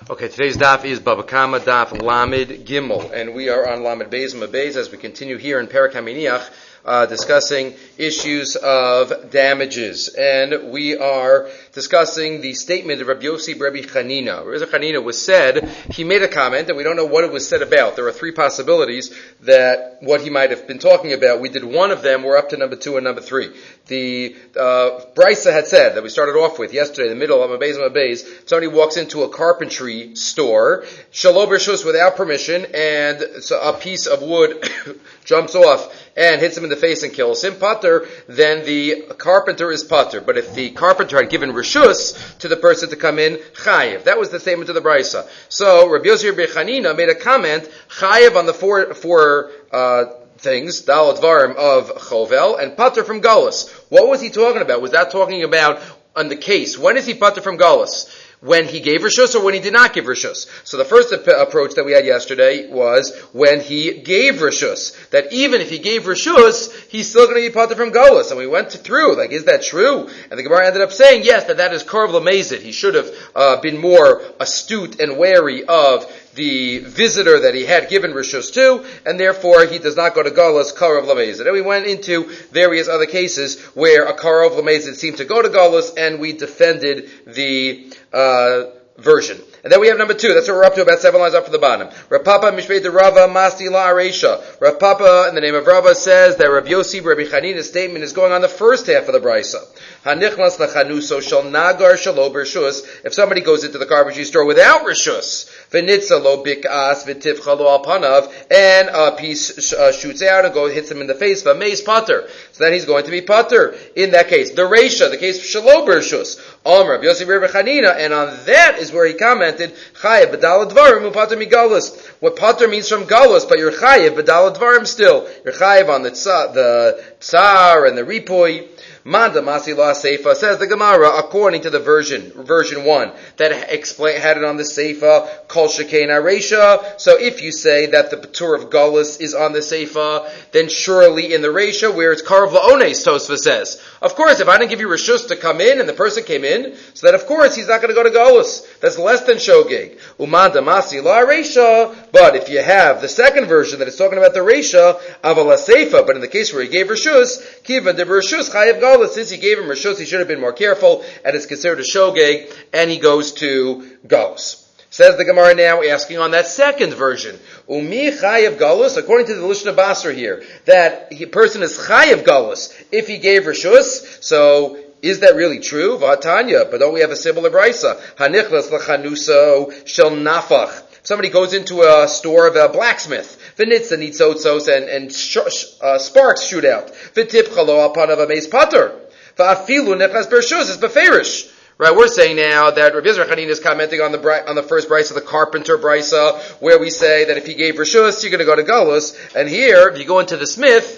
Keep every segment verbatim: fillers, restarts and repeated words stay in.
Okay, today's daf is Baba Kama daf Lamed Gimel, and we are on Lamed Beis and Beis as we continue here in Perek HaMiniach, uh, discussing issues of damages, and we are discussing the statement of Rabbi Yossi Rabbi Chanina. Rabbi Chanina was said, he made a comment, and we don't know what it was said about. There are three possibilities that what he might have been talking about. We did one of them. We're up to number two and number three. The uh, Brisa had said that we started off with yesterday, in the middle of Mabez Mabez, somebody walks into a carpentry store, shalom bershus, without permission, and so a piece of wood jumps off and hits him in the face and kills him, pater, then the carpenter is pater. But if the carpenter had given reshus to the person to come in, chayiv. That was the statement of the Brisa. So Rabbi Yossi Rabbi Chanina made a comment, chayiv on the four, four, uh, things, Dalad Varim of Chovel, and Pater from Galus. What was he talking about? Was that talking about on the case? When is he Pater from Galus? When he gave Rishus or when he did not give Rishus? So the first ap- approach that we had yesterday was when he gave Rishus. That even if he gave Rishus, he's still going to be Pater from Galus. And we went through, like, is that true? And the Gemara ended up saying, yes, that that is Korv Lamezid. He should have uh, been more astute and wary of the visitor that he had given Rishus to, and therefore he does not go to Galus, Karov Lamezid. And we went into various other cases where a Karov Lamezid seemed to go to Galus, and we defended the uh version. And then we have number two. That's what we're up to, about seven lines up from the bottom. Rav Papa Mishpei de Rava Masti La Aresha. Rav Papa, in the name of Rava, says that Rav Yossi Rabbi Chanina's statement is going on the first half of the Brisa. Hanichlas lachanuso shel nagar shelo bershus. If somebody goes into the carpentry store without reshus, v'nitza lo bikas v'tifcha lo al panav, and a piece uh, shoots out and goes hits him in the face, v'meis pater. So then he's going to be pater in that case. The Reisha, the case of shelo bershus, Om Rav Yossi Rabbi Chanina, and on that is where he commented, Chayev b'dal dvarim upater migalus. What pater means from galus, but you're chayev b'dal dvarim still. You're chayev on the tsar, the tsar and the ripoy. Manda Masi La Seifa, says the Gemara, according to the version, version one, that explain, had it on the Seifa, Kol Shekain Aresha. So if you say that the Patur of Galus is on the Seifa, then surely in the Resha, where it's Karv La'ones, Tosfa says. Of course, if I didn't give you Rishus to come in, and the person came in, so that of course he's not going to go to Galus. That's less than Shogeg. Umanda Masi La Aresha, but if you have the second version that is talking about the Resha, Avala Seifa, but in the case where he gave Rishus, Kiva de Rishus Chayev Galus, since he gave him Rishus, he should have been more careful, and it's considered a shogeg, and he goes to Galus. Says the Gemara now, asking on that second version, Umi Chayev Galus, according to the Lishna Basra here, that a person is Chayev Galus if he gave Rishus, so is that really true? Vatanya, but don't we have a similar brisa? Hanichlas lachanuso shel nafach. Somebody goes into a store of a blacksmith, v'nitza nitzotzos, and, and sh- uh, sparks shoot out. V'tipcha lo al panav ameis pater. V'afilu nechas bershus is beferish. Right, we're saying now that Rabbi Yisrael Chanina is commenting on the bri- on the first brisa, the carpenter brisa, where we say that if he gave reshus, you're going to go to Galus. And here, if you go into the smith,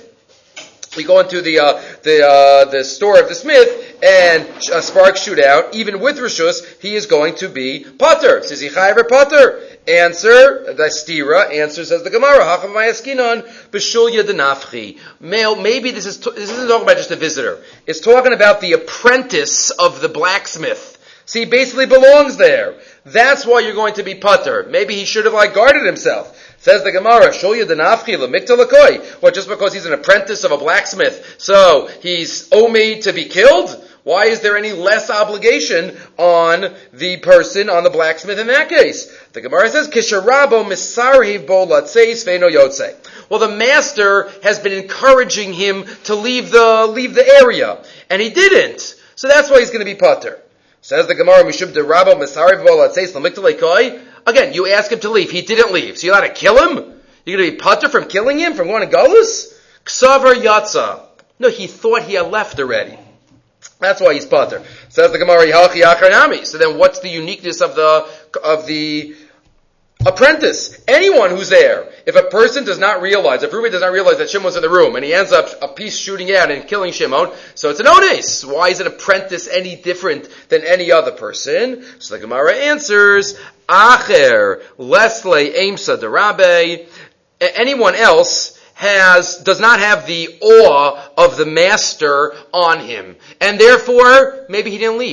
we go into the uh, the uh, the store of the smith, and a spark shoot out. Even with reshus, he is going to be pater. Says he chayav or pater? Answer, the stira, answer says the Gemara, Hacham Mayaskinon, B'shulya denafchi. Maybe this is, this isn't talking about just a visitor. It's talking about the apprentice of the blacksmith. See, he basically belongs there. That's why you're going to be pater. Maybe he should have, like, guarded himself. Says the Gemara, Shulya denafchi, L'mikta l'koi. What, just because he's an apprentice of a blacksmith, so he's omi to be killed? Why is there any less obligation on the person, on the blacksmith in that case? The Gemara says, Kisharabo misarhiv bo latseis veino yotze. Well, the master has been encouraging him to leave the, leave the area, and he didn't. So that's why he's going to be pater. Says the Gemara, Mishub de Rabo misarhiv bo latseis l'mikta l'koi. Again, you ask him to leave. He didn't leave. So you're allowed to kill him? You're going to be pater from killing him, from going to Galus? Ksavar yatsa. No, he thought he had left already. That's why he's pater. Says the Gemara, Yhalchi Acharnami. So then what's the uniqueness of the, of the apprentice? Anyone who's there. If a person does not realize, if Reuben does not realize that Shimon's in the room, and he ends up a piece shooting out and killing Shimon, so it's an ones. Why is an apprentice any different than any other person? So the Gemara answers, Acher, Lesle, Aimsa, Derabe. Anyone else has, does not have the awe of the master on him. And therefore, maybe he didn't leave.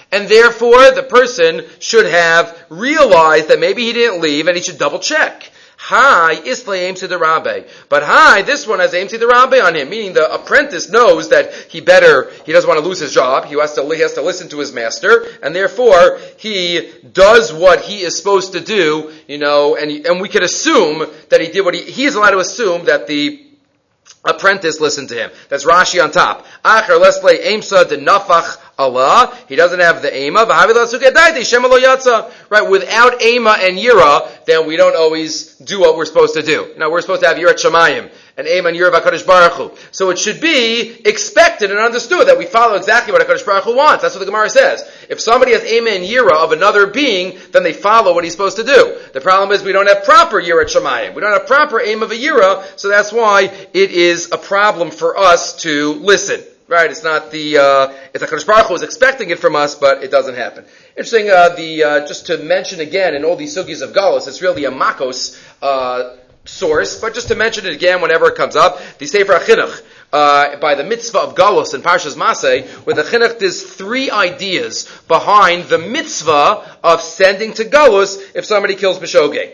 And therefore, the person should have realized that maybe he didn't leave and he should double check. Hi, Isla Aim Rabbe. But hi, this one has Aim Rabbe on him, meaning the apprentice knows that he better, he doesn't want to lose his job, he has to, he has to listen to his master, and therefore he does what he is supposed to do, you know, and, and we could assume that he did what he, he is allowed to assume that the apprentice listened to him. That's Rashi on top. Acher lesle aimsa de nafach Allah. He doesn't have the ema. Right? Without ema and yira, then we don't always do what we're supposed to do. Now we're supposed to have yirat shamayim and ema and yira v'akadosh baruch Hu. So it should be expected and understood that we follow exactly what HaKadosh Baruch Hu wants. That's what the Gemara says. If somebody has ema and yira of another being, then they follow what he's supposed to do. The problem is we don't have proper yirat shamayim. We don't have proper ema v'yira, so that's why it is a problem for us to listen. Right, it's not the, uh, it's HaKadosh Baruch Hu is expecting it from us, but it doesn't happen. Interesting, uh, the, uh, just to mention again, in all these sugis of Galus, it's really a Makos, uh, source, but just to mention it again whenever it comes up, the Sefer HaChinuch, uh, by the mitzvah of Galus in Parshas Maseh, with the Chinuch, there's three ideas behind the mitzvah of sending to Galus if somebody kills B'shogeg.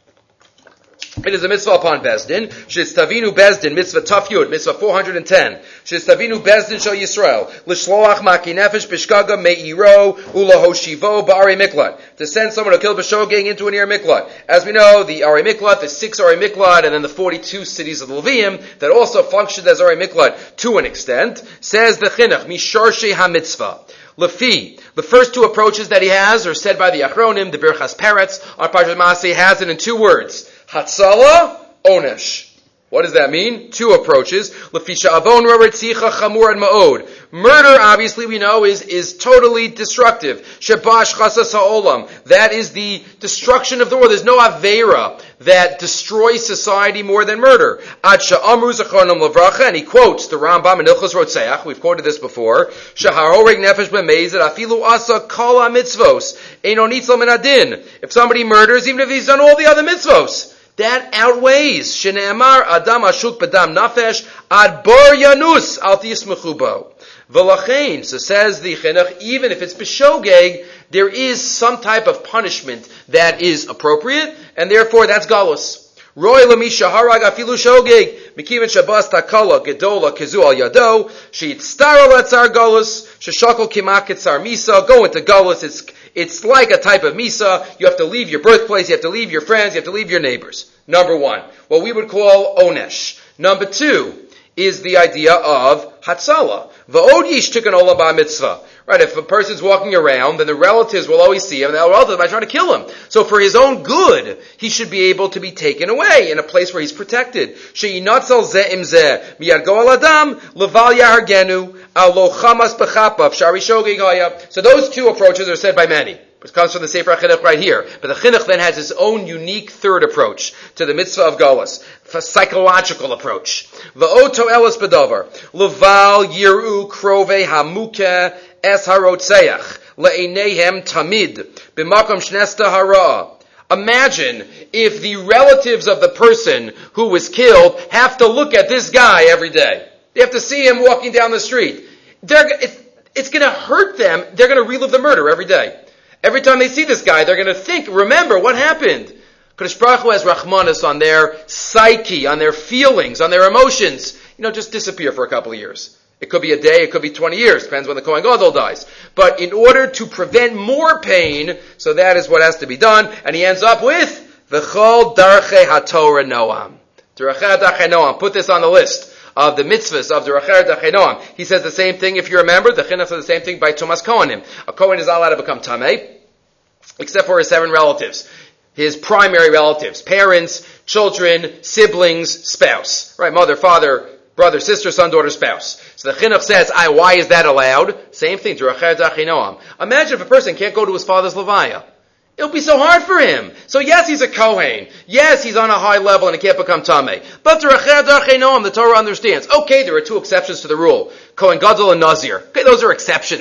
It is a mitzvah upon Bezdin. Shetztavinu Bezdin, mitzvah Taf Yud, mitzvah four hundred ten. Shetztavinu Bezdin Shel Yisrael. L'shloach maki nefesh b'shkaga me'iro ulahoshivo ba'arei miklat. To send someone who killed b'shogeg into an ir miklat. As we know, the arei miklat, the six arei miklat, and then the forty-two cities of the Levium that also functioned as arei miklat to an extent. Says the Chinuch, misharshei ha-mitzvah. Lefi, the first two approaches that he has are said by the Achronim, the Birchas Peretz, on Parshas Maseh has it in two words. Hatzala, Onesh. What does that mean? Two approaches. Lefisha avon raretzicha chamur and ma'od. Murder, obviously, we know, is, is totally destructive. Shebash chasas ha'olam. That is the destruction of the world. There's no avera that destroys society more than murder. Ad sha'amru zachonim levracha, and he quotes the Rambam in Hilchos Rotzeach. We've quoted this before. Shaharoreg nefesh b'mezid afilu asa kol ha-mitzvos. Eino nitzal min adin. If somebody murders, even if he's done all the other mitzvos, that outweighs. Shne'amar adam ashuk bedam nafesh ad bar yanus al tismechu bo. V'lachein, so says the Chinuch, even if it's b'shogeg, there is some type of punishment that is appropriate, and therefore that's galus. Roy lamisha harag afilu shogeg mikiven shabas takala gedola kezu al yado sheyitztara letzar galus sheshakol kimak etzar misa. Go into galus. It's It's like a type of misa. You have to leave your birthplace, you have to leave your friends, you have to leave your neighbors. Number one, what we would call onesh. Number two is the idea of hatzala. V'od yish tikkun olam ba'mitzvah. Right, if a person's walking around, then the relatives will always see him, and the relatives might try to kill him. So for his own good, he should be able to be taken away in a place where he's protected. She'inatzal ze im ze, miyad go al adam, leval yahargenu, al lo chamas b'chapav, shari shogeg haya. So those two approaches are said by many. It comes from the Sefer HaChinuch right here. But the Chinuch then has his own unique third approach to the mitzvah of Galus, a psychological approach. V'oto elas bedavar, leval yiru krove hamuke es harotzeach, le'einehem tamid, b'makom shnesta hara. Imagine if the relatives of the person who was killed have to look at this guy every day. They have to see him walking down the street. They're, it's, it's going to hurt them. They're going to relive the murder every day. Every time they see this guy, they're going to think, remember what happened. Kadosh Baruch Hu has rachmanis on their psyche, on their feelings, on their emotions. You know, just disappear for a couple of years. It could be a day, it could be twenty years, depends when the Kohen Gadol dies. But in order to prevent more pain, so that is what has to be done, and he ends up with V'chol darchei haTorah noam. Darchei darchei noam. Put this on the list of the mitzvahs of the Darchei darchei noam. He says the same thing, if you remember, the Chinuch says the same thing by Tumas Kohanim. A Kohen is not allowed to become Tameh, except for his seven relatives. His primary relatives, parents, children, siblings, spouse. Right, mother, father, brother, sister, son, daughter, spouse. So the Chinuch says, I, why is that allowed? Same thing, Darchei darchei noam. Imagine if a person can't go to his father's levaya. It'll be so hard for him. So yes, he's a Kohen. Yes, he's on a high level and he can't become Tameh. But Darchei darchei noam, the Torah understands. Okay, there are two exceptions to the rule. Kohen Gadol and Nazir. Okay, those are exceptions.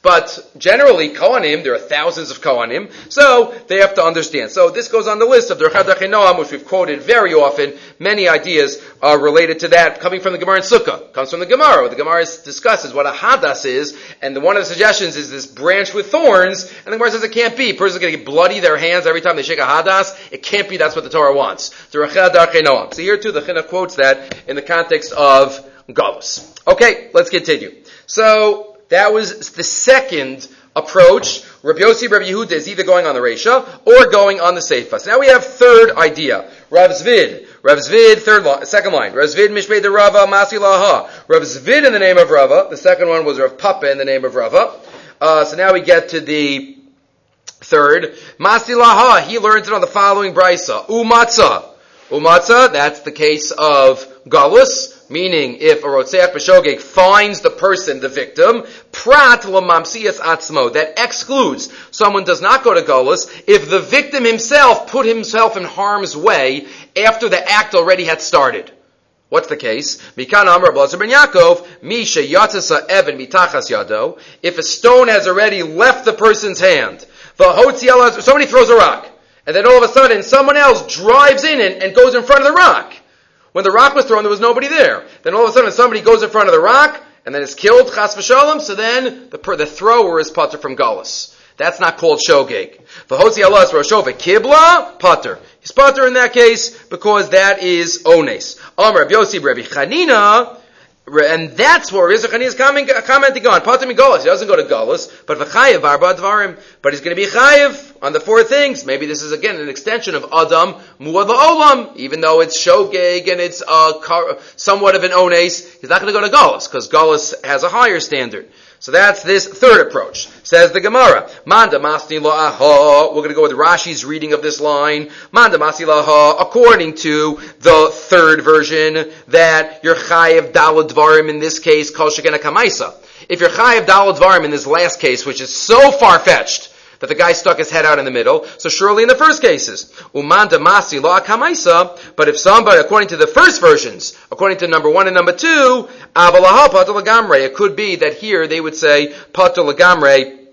But generally, Kohanim, there are thousands of Kohanim, so they have to understand. So this goes on the list of Derech Darchei Noam, which we've quoted very often. Many ideas are related to that, coming from the Gemara in Sukkah. Comes from the Gemara. The Gemara discusses what a hadas is, and the, one of the suggestions is this branch with thorns, and the Gemara says it can't be. A person's going to get bloody their hands every time they shake a hadas. It can't be. That's what the Torah wants. Derech Darchei Noam. So here too, the Chinuch quotes that in the context of Galus. Okay, let's continue. So that was the second approach. Rabbi Yossi, Rabbi Yehuda is either going on the Reisha or going on the Seifa. So now we have third idea. Rav Zvid. Rav Zvid, third line, second line. Rav Zvid, Mishmei de Rava, Masi Laha. Rav Zvid in the name of Rava. The second one was Rav Papa in the name of Rava. Uh, so now we get to the third. Masi Laha, he learns it on the following Brisa. Umatzah. Umatzah, that's the case of Galus, meaning if a Rotzeach B'Shogeg finds the person, the victim, Prat L'Mamsiyas Atzmo, that excludes, someone does not go to Galus, if the victim himself put himself in harm's way after the act already had started. What's the case? Mikan Amar Blazer ben Yaakov, Misha Yatzasa Evan Mitachas Yado, if a stone has already left the person's hand, somebody throws a rock, and then all of a sudden someone else drives in and, and goes in front of the rock. When the rock was thrown, there was nobody there. Then all of a sudden somebody goes in front of the rock, and then is killed, chas v'shalom, so then the, the thrower is pater from Galus. That's not called shogeg. V'hotzi Allah is rosho v'kibla, pater. He's pater in that case, because that is ones. Amar Rabbi Yossi Rabbi Chanina, and that's where Rabbi Chanina is commenting on. Pater mi Galus. He doesn't go to Galus, but v'chayev arba dvarim. But he's going to be chayev on the four things. Maybe this is again an extension of Adam Muad Olam, even though it's shogeg and it's uh, somewhat of an ones. He's not going to go to Galus because Galus has a higher standard. So that's this third approach. Says the Gemara, Manda Masni La'aha. We're going to go with Rashi's reading of this line. Manda Masni La'aha, according to the third version, that you're chayev dalad dvarim in this case, kol shekena kamaisa. If you're chayev dalad dvarim in this last case, which is so far-fetched, that the guy stuck his head out in the middle, so surely in the first cases, umanda masi la kamaisa, but if somebody, according to the first versions, according to number one and number two, abalaha pater lagamre, it could be that here they would say pater lagamre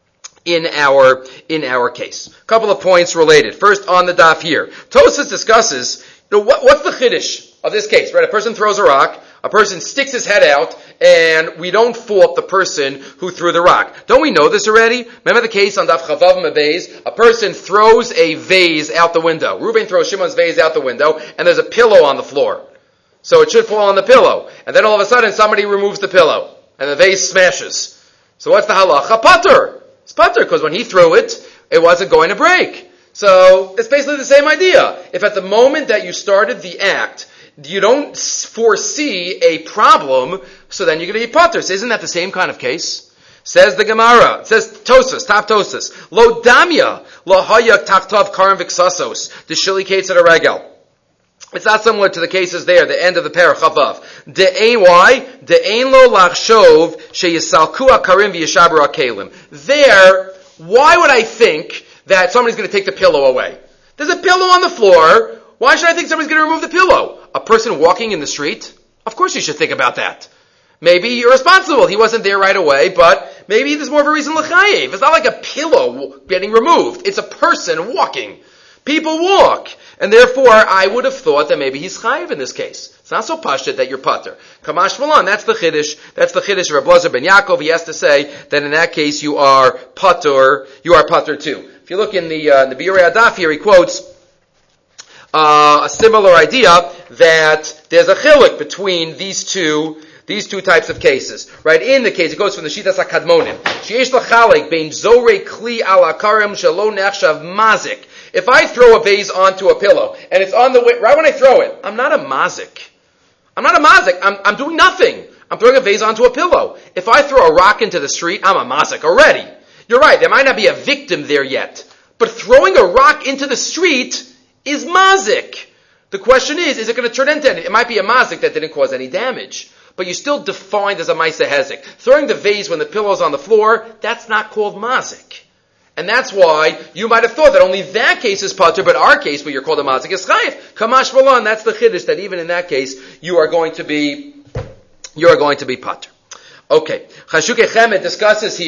in our, in our case. A couple of points related. First on the daf here. Tosas discusses, you know, what, what's the chiddush of this case, right? A person throws a rock, a person sticks his head out, and we don't fault the person who threw the rock. Don't we know this already? Remember the case on Daf Chavav Mevez? A person throws a vase out the window. Reuben throws Shimon's vase out the window, and there's a pillow on the floor. So it should fall on the pillow. And then all of a sudden somebody removes the pillow, and the vase smashes. So what's the halacha? Pater! It's pater, because when he threw it, it wasn't going to break. So it's basically the same idea. If at the moment that you started the act, you don't foresee a problem, so then you're going to be pater. So isn't that the same kind of case? Says the Gemara. It says Tosas, top Tosas. Lo damya, lo hayak taktav karim v'ksasos. The shili kates at a regel. It's not similar to the cases there, the end of the parach Chavav. De'ein why? De'ein lo lachshov sheyisalku akarim v'yishaber akelim. There, why would I think that somebody's going to take the pillow away? There's a pillow on the floor. Why should I think somebody's going to remove the pillow? A person walking in the street? Of course you should think about that. Maybe you're responsible. He wasn't there right away, but maybe there's more of a reason l'chayev. It's not like a pillow getting removed. It's a person walking. People walk. And therefore, I would have thought that maybe he's chayev in this case. It's not so pashut that you're pater. Kamash Malan, that's the chiddush. That's the chiddush of Rabbi Blazer ben Yaakov. He has to say that in that case you are pater, you are pater too. If you look in the, uh, the Biurei Adaf here, he quotes Uh, a similar idea that there's a chiluk between these two, these two types of cases. Right? In the case, it goes from the Shitas HaKadmonim. Sheyesh l'chalek bein zorei kli al akarim shelo nechshav mazik. If I throw a vase onto a pillow, and it's on the way, right when I throw it, I'm not a mazik. I'm not a mazik. I'm, I'm doing nothing. I'm throwing a vase onto a pillow. If I throw a rock into the street, I'm a mazik already. You're right, there might not be a victim there yet. But throwing a rock into the street is mazik. The question is, is it going to turn into anything? It might be a mazik that didn't cause any damage, but you're still defined as a maisa hezek. Throwing the vase when the pillow's on the floor, that's not called mazik. And that's why you might have thought that only that case is pater, but our case, where you're called a mazik, is chayiv. Kamash Malan, that's the chiddush, that even in that case, you are going to be, you are going to be pater. Okay. Chashukei Chemed discusses here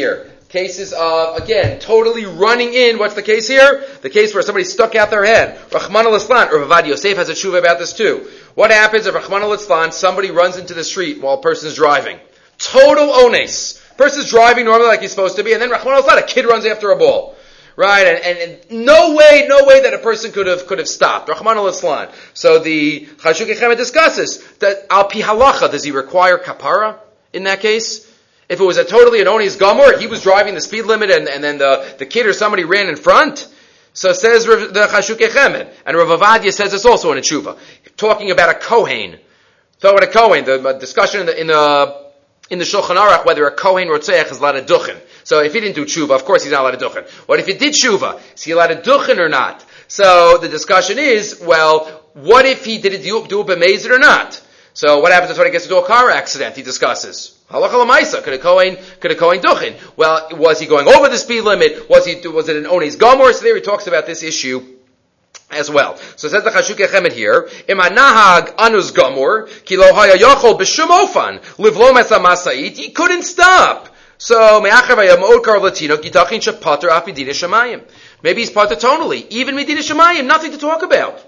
Cases of, again, totally running in. What's the case here? The case where somebody stuck out their head. Rahman al-Islan, or Rav Yosef has a tshuva about this too. What happens if Rahman al-Islan, somebody runs into the street while a person is driving? Total ones. Person's driving normally like he's supposed to be, and then Rahman al-Islan, a kid runs after a ball. Right? And, and, and no way, no way that a person could have, could have stopped. Rahman al-Islan. So the Chashukei Chemed discusses that al pi halacha, does he require kapara in that case? If it was a totally an onis gomor, he was driving the speed limit and, and then the, the kid or somebody ran in front. So says the Chashukei Chemed. And Rav Avadia says this also in a tshuva. Talking about a Kohen. Talking about a Kohen. The discussion in the, in the, in the Shulchan Aruch, whether a Kohen Rotzeach is allowed to duchen. So if he didn't do tshuva, of course he's not allowed to duchen. What if he did tshuva? Is he allowed to duchen or not? So the discussion is, well, what if he did it do, do a b'mezid or not? So what happens if somebody gets into a car accident? He discusses. Halacha l'maisa. Could a Kohen, could a Kohen duchen? Well, was he going over the speed limit? Was he, was it an onis gomor? So there he talks about this issue as well. So it says the Chashukei Chemed here, Im hanahag anus gomor, ki lo haya yochol b'shum ofan, livlom es hamasait, he couldn't stop. So, me'achav hayam od karov latino, kitachin shepater af midina shemayim. Maybe he's pater tonally. Even midina shemayim, nothing to talk about.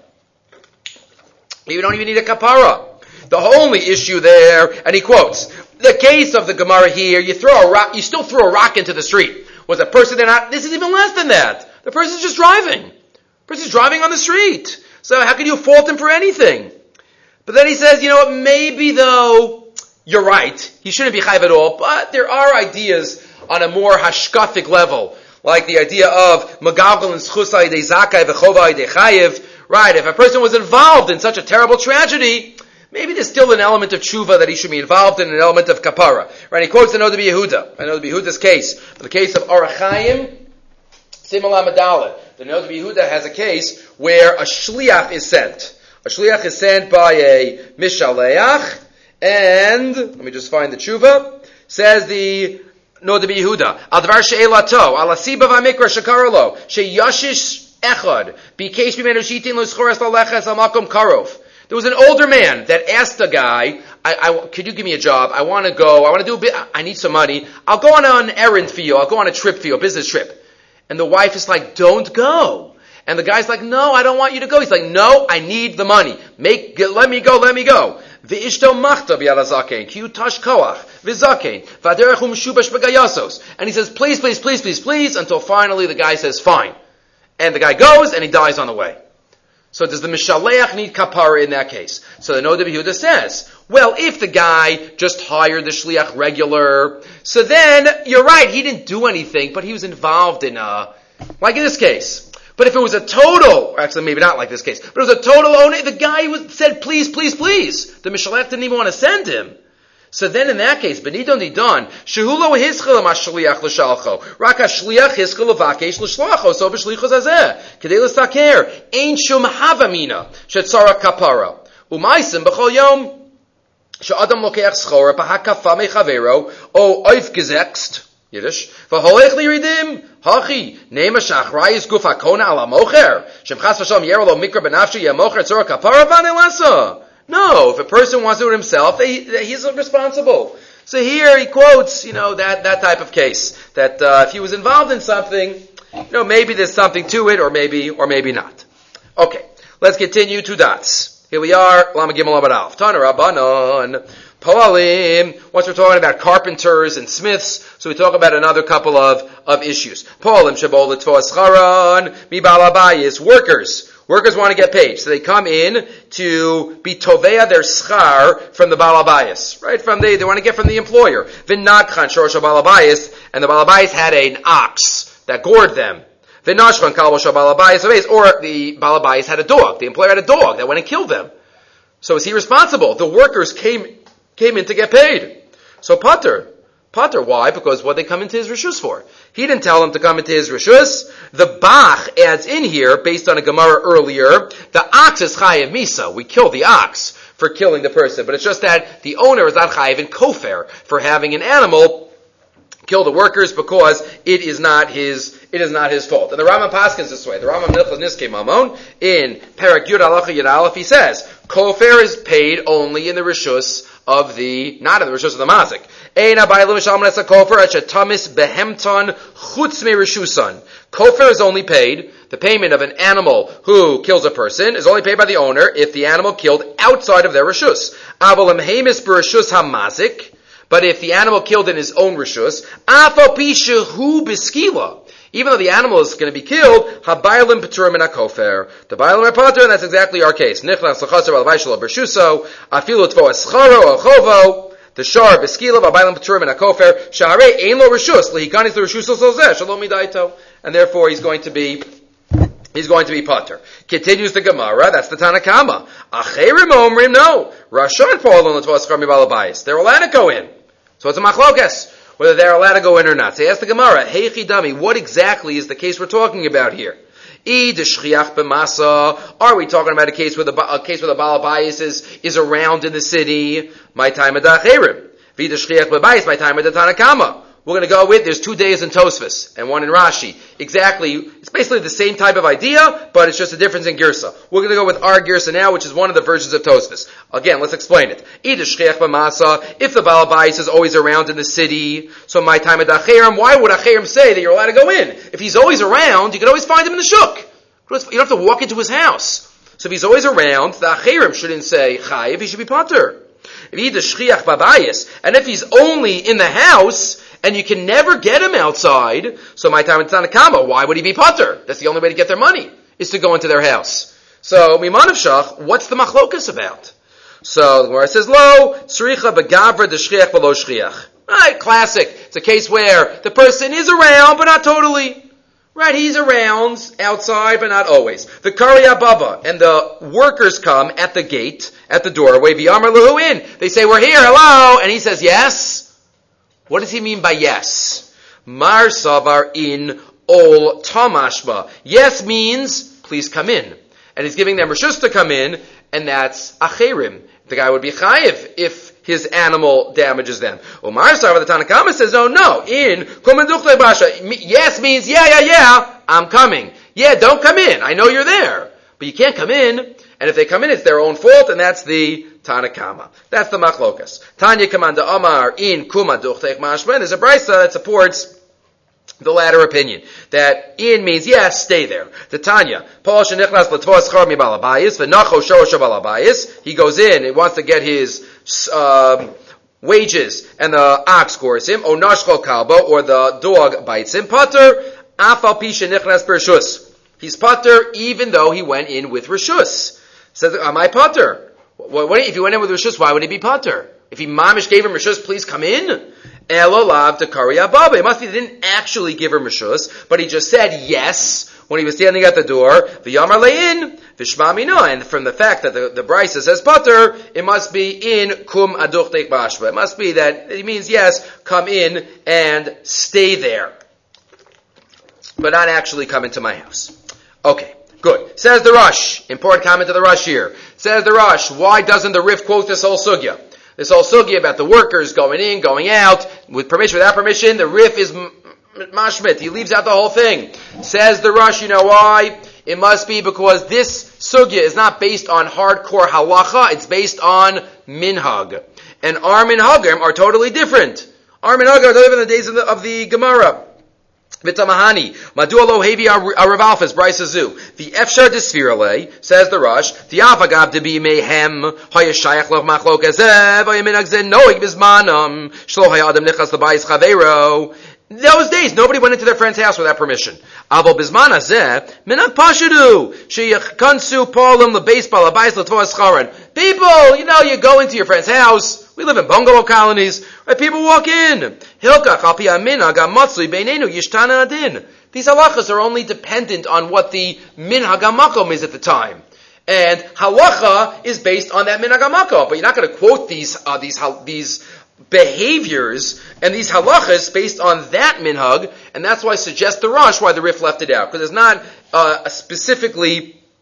You don't even need a kapara. The only issue there, and he quotes, the case of the Gemara here, you throw a rock, you still throw a rock into the street. Was a person there not, this is even less than that. The person's just driving. The person's driving on the street. So how can you fault him for anything? But then he says, you know what, maybe though, you're right, he shouldn't be chayiv at all, but there are ideas on a more hashkafic level, like the idea of magalgal and schusay de zakai v'chovai de chayiv. Right, if a person was involved in such a terrible tragedy, maybe there's still an element of tshuva that he should be involved in, an element of kapara. Right, he quotes the Noda B'Yehuda. I know the Yehuda's case. The case of Orach Chaim, Simala Madala. The Noda B'Yehuda has a case where a shliach is sent. A shliach is sent by a mishaleach, and, let me just find the tshuva, says the Noda B'Yehuda, Al Dvar She'elato, Al Asiba V'Mikra Shekaralo, She'yashish Echad, B'Keish B'Menu Shitin Lo Schores Laleches Al Makom Karov. There was an older man that asked a guy, I, I, could you give me a job? I want to go, I want to do a bit, I need some money. I'll go on an errand for you. I'll go on a trip for you, a business trip. And the wife is like, don't go. And the guy's like, no, I don't want you to go. He's like, no, I need the money. Make, get, let me go, let me go. V'ishto machta b'yad hazaken, ki hu tash koach, v'zaken, v'aderech hu meshubash b'gayasos. And he says, please, please, please, please, please, until finally the guy says, fine. And the guy goes, and he dies on the way. So does the Mishaleach need kapara in that case? So the Noda B'Yehuda says, well, if the guy just hired the Shliach regular, so then, you're right, he didn't do anything, but he was involved in, uh, like in this case. But if it was a total, actually maybe not like this case, but it was a total only, the guy was, said, please, please, please. The Mishaleach didn't even want to send him. So then in that case, benidon nidon, shehulo hischel ma shliach l'shalcho, rak ha-shliach hischel l'vakesh l'shlocho, so b'shlichos hazeh, kedei l'staker, ein shum havamina, shetzara kapara, umaisim b'chol yom, she'adam lokeach schora, p'hakafa mechavero, o oif gezext, Yiddish, v'holech li'ridim, hachi, neima shachrayis guf hakona ala mocher, shemchas v'shom yero lo mikra benafshi yemocher tzora kapara v'anelasa. No, if a person wants to do it himself, they, they, he's responsible. So here he quotes, you know, that, that type of case. That, uh, if he was involved in something, you know, maybe there's something to it, or maybe, or maybe not. Okay, let's continue to dots. Here we are, Lama Gimel Amud Aleph. Tana Rabbanon, Poalim. Once we're talking about carpenters and smiths, so we talk about another couple of, of issues. Poalim Shabol L'Tfos Charan, Mi Balabayis, workers. Workers want to get paid, so they come in to be tovea their schar from the balabayas, right? From the, they want to get from the employer. V'nakchan shorosha balabayas, and the balabayas had an ox that gored them. V'nashchan kalvosha balabayas, or the balabayas had a dog. The employer had a dog that went and killed them. So is he responsible? The workers came came in to get paid. So pater. Pater, why? Because what they come into his rishus for. He didn't tell them to come into his rishus. The Bach adds in here, based on a Gemara earlier, the ox is chayiv misa. We kill the ox for killing the person. But it's just that the owner is not chayiv in kofer for having an animal kill the workers because it is not his it is not his fault. And the Rambam paskins this way. The Rambam Nilchos Niskei Mamon in Perek Yud Halacha Yud Aleph, he says kofar is paid only in the rishus of the not in the rishus of the mazik. Eina ba'ilum shalom nesa kofar at shetamis behemton chutz me rishusan. Kofar is only paid. The payment of an animal who kills a person is only paid by the owner if the animal killed outside of their rishus. Aval hemis b'rishus hamazik. But if the animal killed in his own rishus, afal pisha hu b'skila. Even though the animal is going to be killed, habaylim p'turim min hakofer. The baylim are patur, and that's exactly our case. Nichnas l'chaser al vayshel b'rishuso, afilu tvo escharo al chovo, the shar b'skila, habaylim p'turim min hakofer, sha'arei ein lo rishus, lehikanis l'rishuso solzeh, shalom midaito. And therefore he's going to be He's going to be patur. Continues the Gemara, that's the Tanakama. Acherim omrim, no. Rashan polon l'tvo eschar mi balabayis. They're allowed to go in. So it's a machlokas, whether they're allowed to go in or not. So he asked the Gemara, hey chidami, what exactly is the case we're talking about here? I d'shchiach b'masa. Are we talking about a case where the a case where the balabayis is is around in the city? My time of dacherim. Vi d'shchiach b'bayis. My time of the Tanakama. We're going to go with, there's two days in Tosfos and one in Rashi. Exactly, it's basically the same type of idea, but it's just a difference in Girsa. We're going to go with our Girsa now, which is one of the versions of Tosfos. Again, let's explain it. If the Balabais is always around in the city, so my time at Acherim, why would Acherim say that you're allowed to go in? If he's always around, you can always find him in the shuk. You don't have to walk into his house. So if he's always around, the Acherim shouldn't say Chayiv, he should be Pater. And if he's only in the house, and you can never get him outside, so my time it's Tanakama, why would he be patur? That's the only way to get their money, is to go into their house. So, Mimanav Shach, what's the machlokas about? So, the Gemara says, Lo, Sricha begavra de shchiach below shchiach. Right, classic. It's a case where the person is around, but not totally. Right, he's around, outside, but not always. The Kari Ababa, and the workers come at the gate, at the doorway, V'yamar lehu in. They say, we're here, hello, and he says, yes. What does he mean by yes? Mar savar in ol tamashba. Yes means, please come in. And he's giving them rishus to come in, and that's acherim. The guy would be chayiv if his animal damages them. Umar savar, the Tanakama says, oh no, in kumanduchle basha. Yes means, yeah, yeah, yeah, I'm coming. Yeah, don't come in, I know you're there. But you can't come in, and if they come in, it's their own fault, and that's the Tanakama. That's the machlokas. Tanya Kamanda Amar in Kuma Duchtech Mashma. There's a brisa that supports the latter opinion. That in means yes, stay there. The Tanya. Paul Shenichnas Latvos Char Mi Balabayis, V'nacho Shorosh Balabayis. He goes in, he wants to get his um, wages, and the ox scores him, O Nashchol Kalbo, or the dog bites him. Pater, Afal Pi Shenichnas Pershus. He's pater even though he went in with rishus. Says, am I pater? What, what, if he went in with rishus, why would he be pater? If he mamish gave him rishus, please come in. Elolav to Kari Ababa. It must be he didn't actually give him rishus, but he just said yes when he was standing at the door. V'yamar le'in v'shma mino. And from the fact that the, the brisa says pater, it must be in kum aduchtech bashva. It must be that it means yes, come in and stay there, but not actually come into my house. Okay, good. Says the Rush. Important comment to the Rush here. Says the Rush, why doesn't the Rif quote this whole sugya? This whole sugya about the workers going in, going out, with permission, without permission, the Rif is m- mashmit. He leaves out the whole thing. Says the Rush, you know why? It must be because this sugya is not based on hardcore halacha, it's based on minhag. And our minhagim are totally different. Our minhagim are totally different in the days of the, of the Gemara. V'tamahani, madua lo hevi Rav Alphas, Bryce Azu. The efshar desfirale, says the Rush, the avagav debi mehem, hayashayach loch machlok azev, hayaminag zen noig bizmanam, shlo hayadam nichas l'bayis chavero. Those days, nobody went into their friend's house without permission. Avo bizman hazeh, minag pashadu, sheyachkansu polim lebeis balabayis l'tvo escharan. People, you know, you go into your friend's house. We live in bungalow colonies, right? People walk in. Hilkach al pi minhag hamatzui beinenu yishtana adin. These halachas are only dependent on what the minhag hamakom is at the time, and halacha is based on that minhag hamakom. But you're not going to quote these uh, these these behaviors and these halachas based on that minhag, and that's why I suggest the Rush why the Rif left it out, because it's not uh, specifically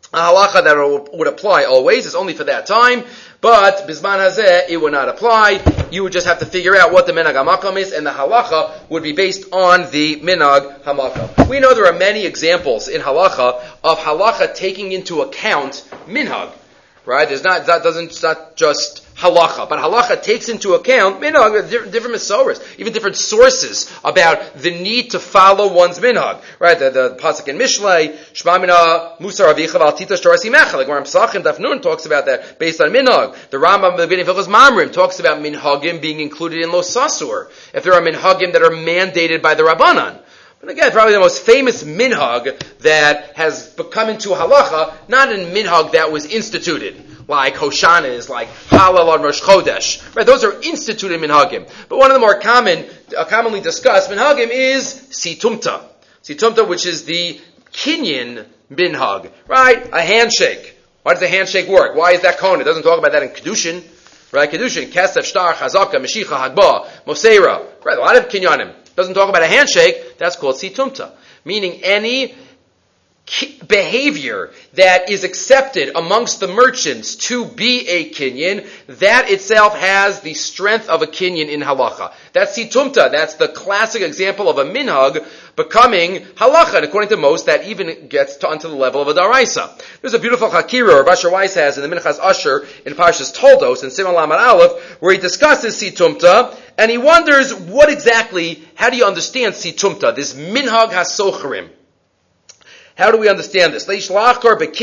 a halacha that would apply always. It's only for that time. But Bizman Hazeh, it would not apply. You would just have to figure out what the Minhag HaMakom is, and the halacha would be based on the Minhag HaMakom. We know there are many examples in halacha of halacha taking into account Minhag. Right? There's not, that doesn't, it's not just halacha, but halacha takes into account minhag, different, different masoras, even different sources about the need to follow one's minhag. Right? The, the pasuk in Mishlei, Shema mina musar avicha v'al titash torah simecha. Like where Pesachim Daf Nun talks about that based on minhag. The Rambam the Beginning of Hilchos Mamrim talks about minhagim being included in lo sasur if there are minhagim that are mandated by the Rabbanan. But again, probably the most famous minhag that has become into halacha, not a minhag that was instituted, like Hoshana is like Halal on Rosh Chodesh. Right? Those are instituted minhagim. But one of the more common, uh, commonly discussed minhagim is situmta. Situmta, which is the kinyan minhag. Right? A handshake. Why does the handshake work? Why is that kohen? It doesn't talk about that in Kedushin. Right? Kedushin, Kesef, Shtar, Chazaka, Meshicha, Hagbah, Moseira. Right? A lot of kinyanim. Doesn't talk about a handshake, that's called situmta. Meaning any behavior that is accepted amongst the merchants to be a kinyan, that itself has the strength of a kinyan in halacha. That's situmta. That's the classic example of a minhag becoming halacha. And according to most, that even gets to onto the level of a daraisa. There's a beautiful hakira Rav Asher Weiss has in the Minchas Asher in Parshas Toldos in Siman Lamed Aleph, where he discusses situmta, and he wonders what exactly, how do you understand situmta, this minhag hasocharim? How do we understand this? It's not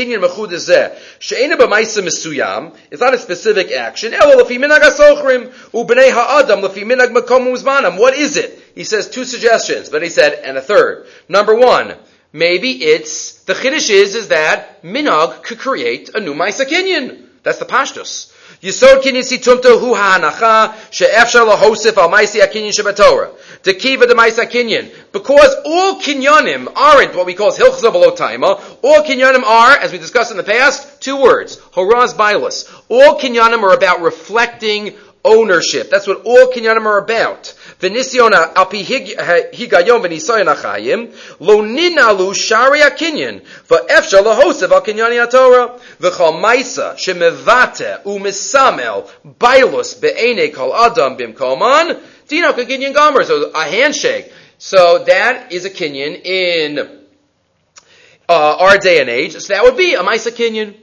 a specific action. What is it? He says two suggestions, but he said, and a third. Number one, maybe it's, the chiddush is, is that minhag could create a new Maisa Kinyan. That's the pashtus. Yisod kinyan situmta hu ha'anacha she'efshar lahosif al Maisa Kinyan shebatorah. Tekiva de Maisa Kinyan. Because all kinyanim aren't what we call hilchza below taima. All kinyanim are, as we discussed in the past, two words. Horaz bailus. All kinyanim are about reflecting ownership. That's what all kinyanim are about. V'nisyona al pi higayom v'nisayon achayim lo ninalu shari hakinyan v'efshar lahosif al kinyani haTorah v'chal Maisa shemevate u'misamel bailus be'enei kol adam bimkoman Dino kinyan gomer, so a handshake. So that is a kinyan in uh, our day and age. So that would be a Maisa Kinyan.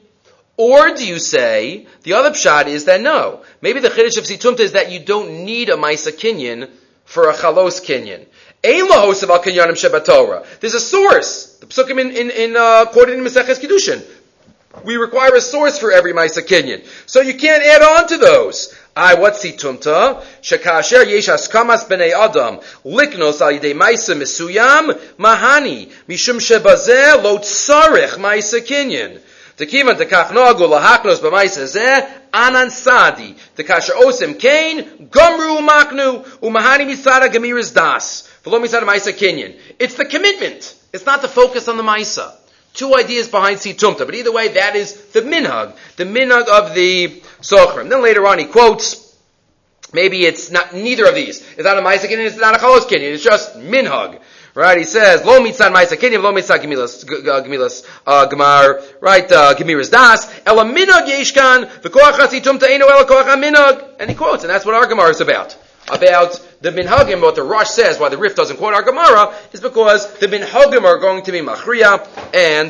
Or do you say, the other pshat is that no. Maybe the chiddush of situmta is that you don't need a Maisa Kinyan for a chalos Kinyan. Ein lahosav al kinyanim shebatorah. There's a source. The psukim in, in, in uh, quoted in Maseches Kiddushin. We require a source for every Maisa Kinyan. So you can't add on to those. I what's situmta? Shekasher yesh askamas b'nei adam liknos al yidei Maisa Mesuyam mahani mishum shebazeh lo tzarech Maisa Kinyan. Tekivan tekach noagu lahaknos b'Maisa zeh anan sadi tekasher osim kain gomru umaknu umahani misada gemiris das v'lo misada Maisa Kinyan. It's the commitment. It's not the focus on the Maisa. Two ideas behind situmta, but either way, that is the minhag, the minhag of the sochrim. Then later on, he quotes, maybe it's not neither of these. It's not a Maisa Kinyan, it's not a chalos Kinyan, it's just minhag. Right? He says, lo mitzad Maisa Kinyan, lo mitzad gemilas, gemilas, uh, gemar, right, uh, gemiras das, ela minhag yeshkan, v'koach ha-situmta eino ela koach ha-minhag. And he quotes, and that's what our Gemara is about. About the minhagim, what the Rosh says, why the Rif doesn't quote our Gemara, is because the minhagim are going to be machriya, and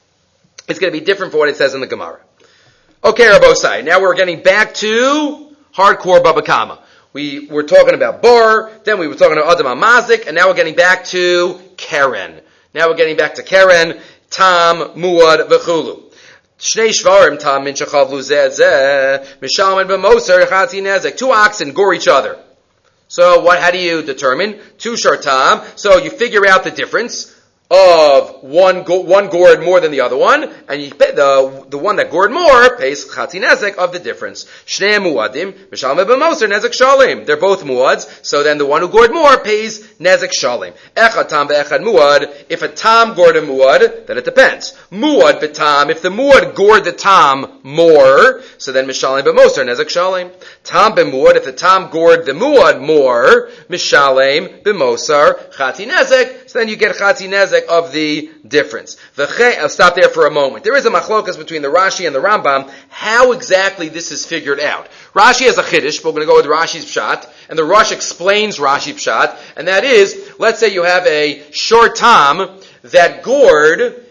it's going to be different from what it says in the Gemara. Okay, Rabbosai, now we're getting back to hardcore Baba Kama. We were talking about Bor, then we were talking about Adam HaMazik, and now we're getting back to Keren. Now we're getting back to Keren, Tam, Muad, V'chulu. Shnei shvarim tam min shechavlu zeh zeh mishalman b'moser chatzi nezek. Two oxen gore each other. So what? How do you determine? Two shartam. So you figure out the difference of one go, one gored more than the other one, and you pay the the one that gored more pays chatzi nezek of the difference. Shnei muadim mishalman b'moser nezek shalim. They're both muads. So then the one who gored more pays nezek shalim. Echad tam ve'echad muad. If a tam gored a muad, then it depends. Muad b'tam. If the muad gored the tam more, so then mishalim b'moser nezek shalim. Tam b'muad. If the tam gored the muad more, mishalim b'moser chatzi nezek. so then you get chatzi nezek of the difference. I'll stop there for a moment. There is a machlokas between the Rashi and the Rambam, how exactly this is figured out. Rashi has a chiddush, but we're going to go with Rashi's pshat, and the Rosh explains Rashi's pshat, and that is, let's say you have a short tam that gored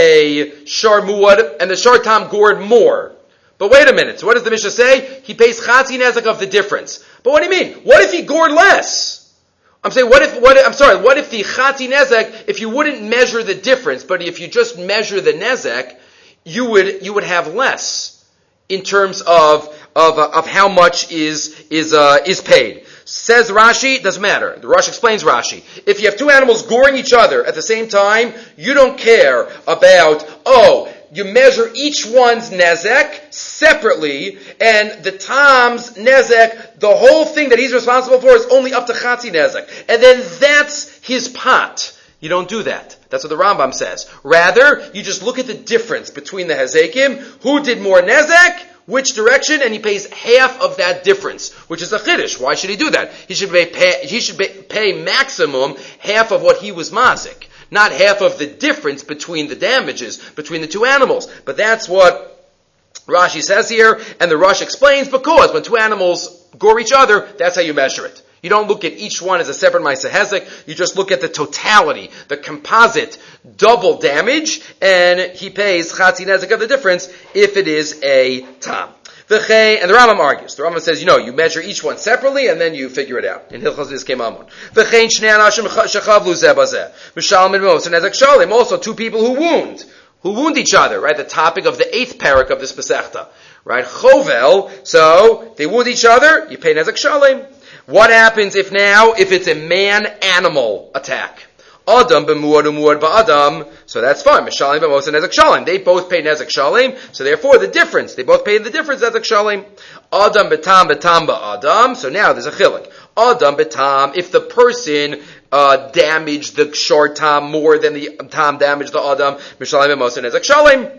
a shor muad, and the short tam gored more. But wait a minute, so what does the Mishnah say? He pays chatzi nezek of the difference. But what do you mean? What if he gored less? I'm saying, what if, what, I'm sorry, what if the chatzi nezek, if you wouldn't measure the difference, but if you just measure the nezek, you would, you would have less in terms of, of, uh, of how much is, is, uh, is paid. Says Rashi, doesn't matter. The Rosh explains Rashi. If you have two animals goring each other at the same time, you don't care about, oh, you measure each one's nezek separately, and the tam's nezek, the whole thing that he's responsible for is only up to chatzi nezek. And then that's his pot. You don't do that. That's what the Rambam says. Rather, you just look at the difference between the hezekim, who did more nezek, which direction, and he pays half of that difference, which is a chiddush. Why should he do that? He should pay, pay he should pay, pay maximum half of what he was mazik, not half of the difference between the damages between the two animals. But that's what Rashi says here, and the Rosh explains, because when two animals gore each other, that's how you measure it. You don't look at each one as a separate ma'aseh hezek. You just look at the totality, the composite, double damage, and he pays chatzi nezek of the difference if it is a tam. V'chei, and the Rambam argues. The Rambam says, you know, you measure each one separately, and then you figure it out. In Hilchos Nizkei Mamon. V'chein shnei anashim shechavlu zeh bazeh. Mishalem midmos and nezek shalim. Also, two people who wound. Who wound each other, right? The topic of the eighth parak of this Masechta. Right? Chovel, so, they wound each other, you pay nezek shalim. What happens if now, if it's a man-animal attack? Adam b'muad u'muad ba'adam, so that's fine. Mishalim b'mos and nezek shalim. They both pay nezek shalim, so therefore the difference, they both pay the difference, nezek shalim. Adam b'tam b'tam ba'adam, so now there's a chilik. Adam b'tam, if the person uh, damaged the short tam more than the tam damaged the adam, mishalim b'mos and nezek shalim.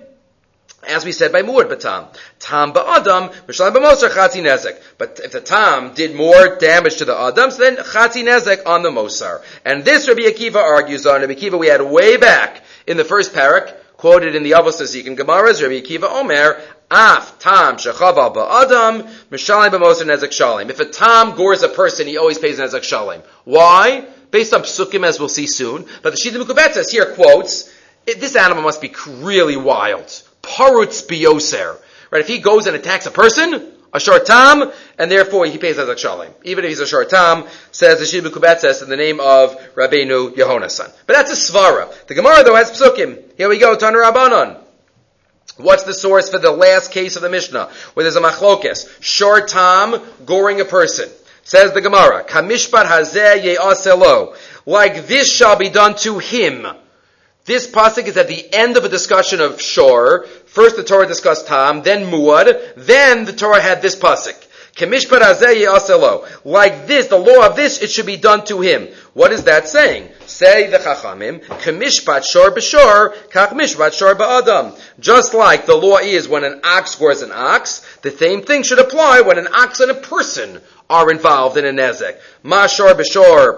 As we said by muad b'tam. Tam ba'adam, mishalim b'mosar chatzi nezek. But if the tam did more damage to the adam, so then chatzi nezek on the mosar. And this Rabbi Akiva argues on. Rabbi Akiva we had way back in the first parak, quoted in the Avos Hazik Gemaras, Rabbi Akiva Omer, af tam shechaval ba'adam, mishalim b'mosar nezek shalim. If a tam gores a person, he always pays nezek shalim. Why? Based on psukim, as we'll see soon. But the Shita Mukubetzes here quotes, this animal must be really wild. Parutz biyoser. Right? If he goes and attacks a person, a short tam, and therefore he pays nezek shalim. Even if he's a short tam, says the Shita Mukubetzes in the name of Rabbeinu Yehonasan. But that's a svara. The Gemara though has psukim. Here we go, Tanu Rabbanon. What's the source for the last case of the Mishnah, where there's a machlokes? Short tam goring a person. Says the Gemara, Kamishpat hazeh ye'aselo. Like this shall be done to him. This pasuk is at the end of a discussion of shor. First the Torah discussed tam, then muad, then the Torah had this pasuk. Kemishpat hazeh ye'aselo. Like this, the law of this, it should be done to him. What is that saying? Say the Chachamim, Kemishpat shor b'shor, kach mishpat shor ba'adam. Just like the law is when an ox gores an ox, the same thing should apply when an ox and a person are involved in a nezek. Ma shor b'shor,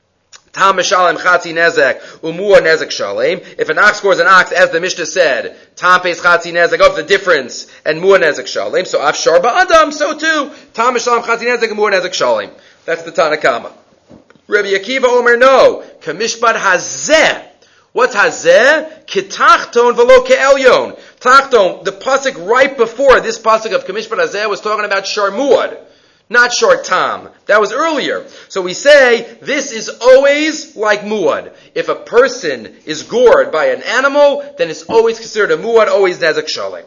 tam mishalem chatzi nezek, umua nezek shalem. If an ox scores an ox, as the Mishnah said, tam pays chatzi nezek of the difference, and mua nezek shalem. So af shor ba'adam, so too, tam mishalem chatzi nezek, and mua nezek shalem. That's the Tanakama. Rabbi Akiva Omer, no. Kamishpat hazeh. What's hazeh? Kitachton velo ke'elyon. Tachton, the pasuk right before this pasuk of Kamishpat hazeh was talking about shor muad, not shor tam. That was earlier. So we say, this is always like muad. If a person is gored by an animal, then it's always considered a muad, always nezek shalem.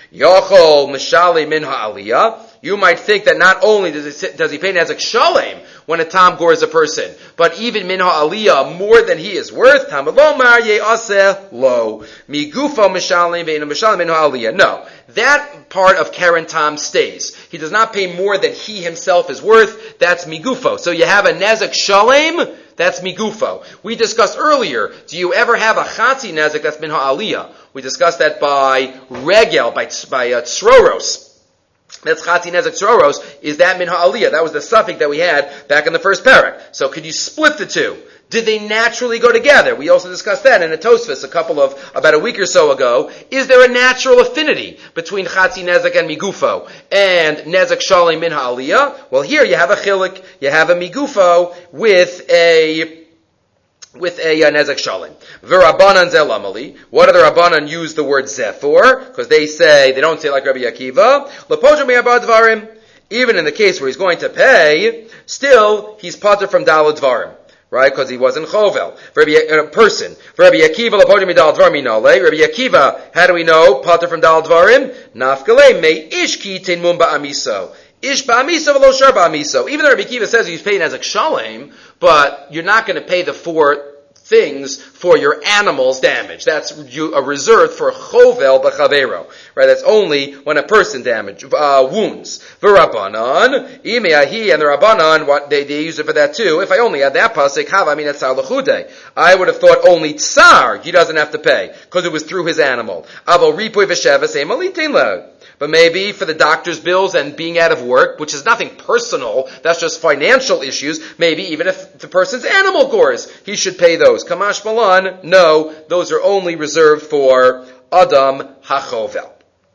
Yachol mishali min ha'aliyah. You might think that not only does he, does he pay nezek shalem when a tam gores a person, but even min ha'aliyah, more than he is worth. Tam lo mar ye'aseh lo. Migufo mishalim ve'inu mishalim min ha'aliyah. No. That part of Karen Tam stays. He does not pay more than he himself is worth. That's migufo. So you have a nezek shalem, that's migufo. We discussed earlier, do you ever have a chatzi nezek that's min ha'aliyah? We discussed that by regel, by, by uh, tzroros. That's Chatzi Nezek Tzoros, is that Min Ha'aliyah. That was the suffix that we had back in the first parak. So could you split the two? Did they naturally go together? We also discussed that in a Tosfos a couple of, about a week or so ago. Is there a natural affinity between Chatzi Nezek and Migufo and Nezek Shalem Min Ha'aliyah? Well, here you have a chilik, you have a Migufo with a with a uh, Nezek Shalem. V'Rabbanan Zel Amali. What do the Rabbanan use the word Zeh for? Because they say, they don't say like Rabbi Akiva. L'pojem me'abad dvarim. Even in the case where he's going to pay, still, he's pater from Dal Dvarim. Right? Because he wasn't Chovel. For a uh, person. For Rabbi Akiva, l'pojem me'dal dvarim minale. Rabbi Akiva, how do we know? Pater from Dal Dvarim? Nafkale me ishki tenmum ba'amiso. Ish ba'amiso v'lo shar ba'amiso. Even though Rabbi Akiva says he's paying as a Shalem, but you're not going to pay the four things for your animal's damage. That's a reserve for chovel b'chavero. Right? That's only when a person damage, uh, wounds. V'Rabbanan, imeahi, and the Rabbanan, what, they, they use it for that too. If I only had that pasuk, hava min etzar l'chude. I would have thought only tsar, he doesn't have to pay, because it was through his animal. Avo ripoy v'sheva seim alitin lo. But maybe for the doctor's bills and being out of work, which is nothing personal, that's just financial issues, maybe even if the person's animal gores, he should pay those. Kamash Malan, no, those are only reserved for Adam HaChovel.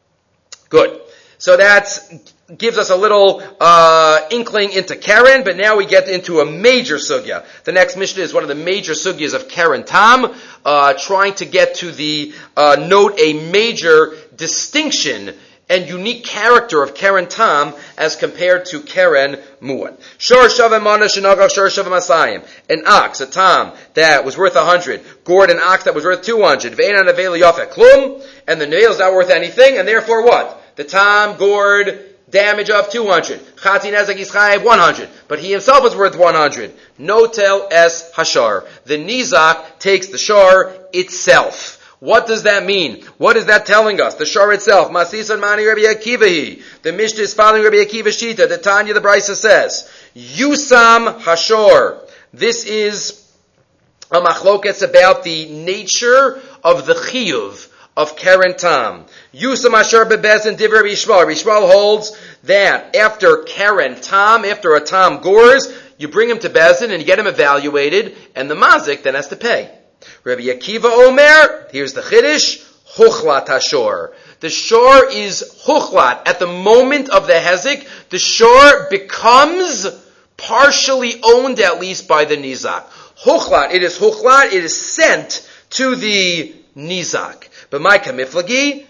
Good. So that gives us a little uh inkling into Karen, but now we get into a major sugya. The next Mishnah is one of the major sugyas of Karen Tam, uh trying to get to the, uh note a major distinction and unique character of Keren Tam as compared to Keren Muad. Shor shavim mana shenagach shor shavim asayim. An ox, a tam, that was worth a hundred, gored an ox that was worth two hundred. Ve'enan aveli yafeh klum, and the nail is not worth anything, and therefore what? The tam gored damage of two hundred. Chatzi nezek yischayev one hundred. But he himself was worth one hundred. Notel es hashar. The nizak takes the shar itself. What does that mean? What is that telling us? The shar itself. Masisan mani Rabbi Akivahi. The Mishnah is following Rabbi Akiva Shita. The Tanya, the Brisa says, Yusam hashor. This is a machlokes about the nature of the chiyuv of Keren Tam. Yusam hashor bebezin div Rabbi Yishmael. Rabbi Yishmael holds that after Keren Tam, after a tam gores, you bring him to Bezin and you get him evaluated, and the mazik then has to pay. Rabbi Akiva Omer, here's the Chiddush, Huchlat Hashor. The shor is Huchlat. At the moment of the Hezek, the shor becomes partially owned at least by the Nizak. Huchlat, it is Huchlat, it is sent to the Nizak. But my Kamiflagi,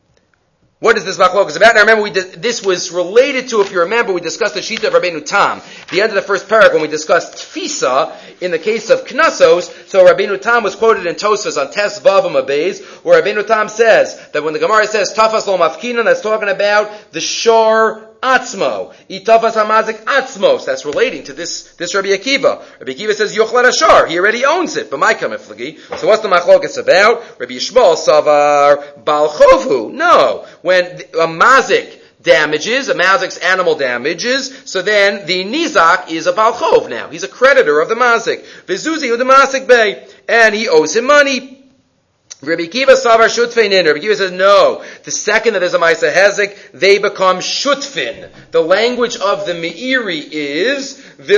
what is this machlokes about? Now remember, we did, this was related to, if you remember, we discussed the Shita of Rabbeinu Tam. The end of the first parak when we discussed Tfisa in the case of Knasos. So Rabbeinu Tam was quoted in Tosfos on Tes Vavam Abayz, where Rabbeinu Tam says that when the Gemara says Tafas lo mafkinan, that's talking about the shor Atzmo. Itafas hamazik atzmos. That's relating to this, this Rabbi Akiva. Rabbi Akiva says, Yochlat Ashar. He already owns it. But my kamiflagi. So what's the machlokes about? Rabbi Yishmael savar bal chovu. No. When a mazik damages, a mazik's animal damages, so then the nizak is a bal chov now. He's a creditor of the mazik. Vizuzi u the mazik bay. And he owes him money. Rabbi Akiva savar shutfin in. Rabbi Akiva says no. The second that there's a ma'aseh hezek, they become shutfin. The language of the Meiri is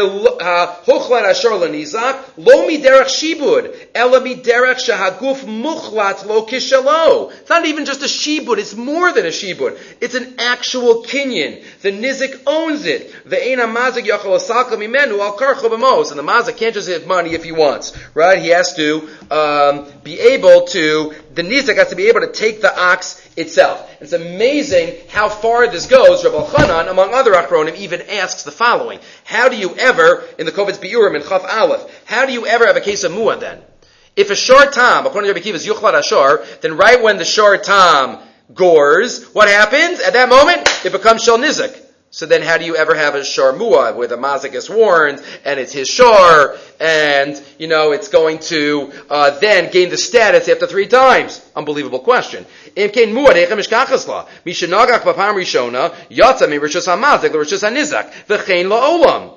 hochlat ashar lenizak lo miderech shibud ela miderech shahaguf muchlat lo kishalo. It's not even just a shibud. It's more than a shibud. It's an actual kinyan. The nizik owns it. Ve'ena mazik yachol asalka mimenu al karcho b'mos. And the mazik can't just have money if he wants, right? He has to um, be able to. The nizak has to be able to take the ox itself. It's amazing how far this goes. Rabbi Chanan, among other achronim, even asks the following: how do you ever, in the Kovetz Biurim in Chaf Aleph, how do you ever have a case of muad then? If a shor tam, according to Rabbi Akiva, is yuchlat ashar, then right when the shor tam gores, what happens? At that moment, it becomes shel nizak. So then how do you ever have a shor muad where the mazik is warned and it's his shor and, you know, it's going to uh, then gain the status after three times? Unbelievable question. Im kein muad echem ishkachasla. Mishenagach b'pam rishona yatsa mi rishus hamazik l'rishus hanizak v'chein la'olam.